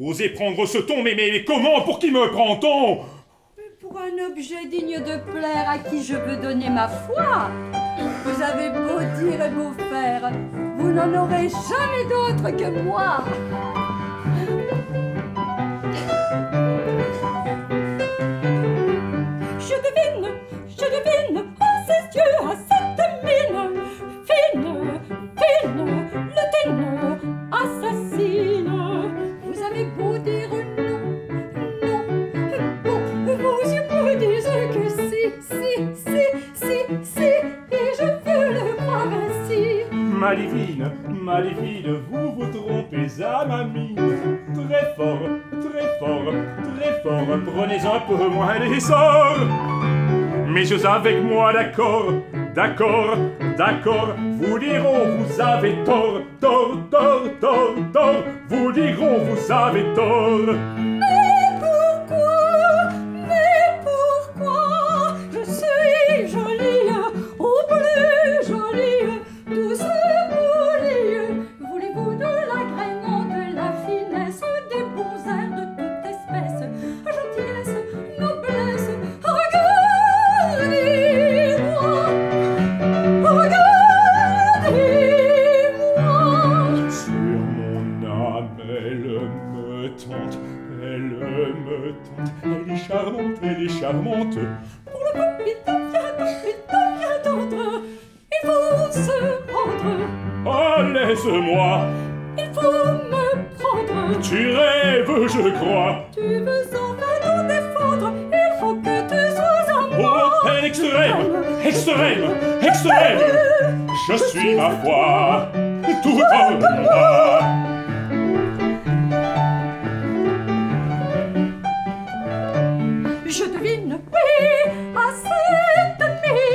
Osez prendre ce ton, mais comment? Pour qui me prend-on? Pour un objet digne de plaire à qui je veux donner ma foi. Vous avez beau dire et beau faire, vous n'en aurez jamais d'autre que moi. Je devine, à ses yeux, à cette mine, fine, le ténor assassine. Vous avez beau dire non, vos yeux me disent que si, et je veux le croire ainsi. Ma divine, vous vous trompez à ma mine. Très fort, prenez un peu moins d'essor. Mes yeux avec moi, d'accord, vous diront vous avez tort, vous diront vous avez tort. Mais pourquoi je suis jolie, au plus jolie, douce polie? Voulez-vous de l'agrément, de la finesse, des bons airs de toute espèce, gentillesse, noblesse? Elle est charmante. Pour le copiton bien tendre, il faut se rendre. Oh, laisse-moi. Il faut me prendre. Tu rêves, je crois. Tu veux enfin t'en défendre, il faut que tu sois à moi. Oh, peine extrême. Je suis, ma foi, tout en moi. Je devine, oui, à cette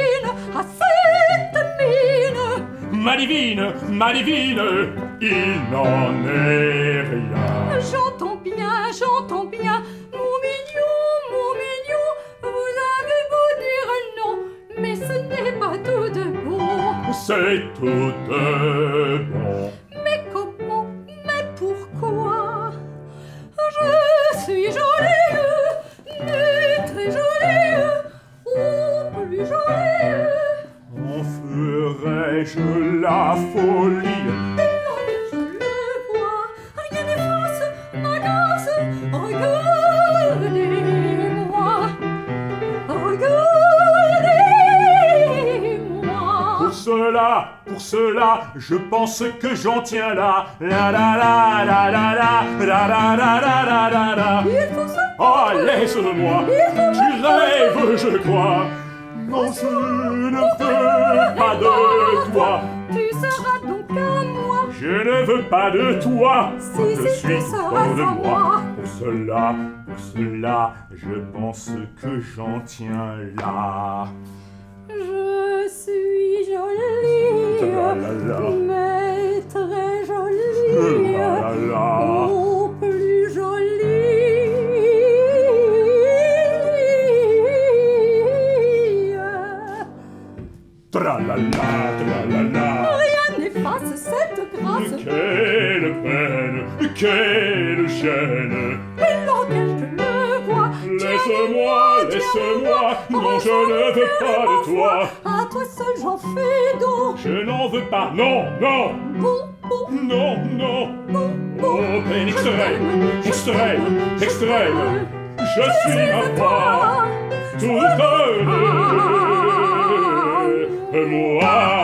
mine. Ma divine, il n'en est rien. J'entends bien, mon mignon, vous avez beau dire non, mais ce n'est pas tout de bon. C'est tout de bon. Mais comment, mais pourquoi? Je suis jolie, mais très jolie, ou plus jolie. En ferais-je la folie? Je le vois, rien n'efface ma grâce. Regardez-moi. Pour cela, je pense que j'en tiens là. La la la la la la la la la la la la. Il faut se Oh, laisse-moi, tu rêves, je crois. Non, je ne veux pas de toi. Tu seras donc à moi. Je ne veux pas de toi. Si, Je si, suis tu seras hors de à moi. Pour cela, je pense que j'en tiens là. Je suis jolie, Tra-la-la. mais très jolie, Tra-la-la. au plus jolie. Tra-la-la. Rien n'efface cette grâce. Quelle peine, quelle gêne. Et lorsque je le vois, Laisse-moi, non, je ne veux pas de toi. À toi seul j'en fais don. Je n'en veux pas, non. Bon, Oh, peine extrême. Je suis ma foi, toute moi.